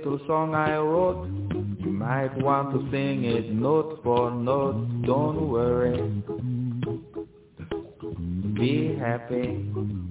little song I wrote. You might want to sing it note for note. Don't worry, be happy.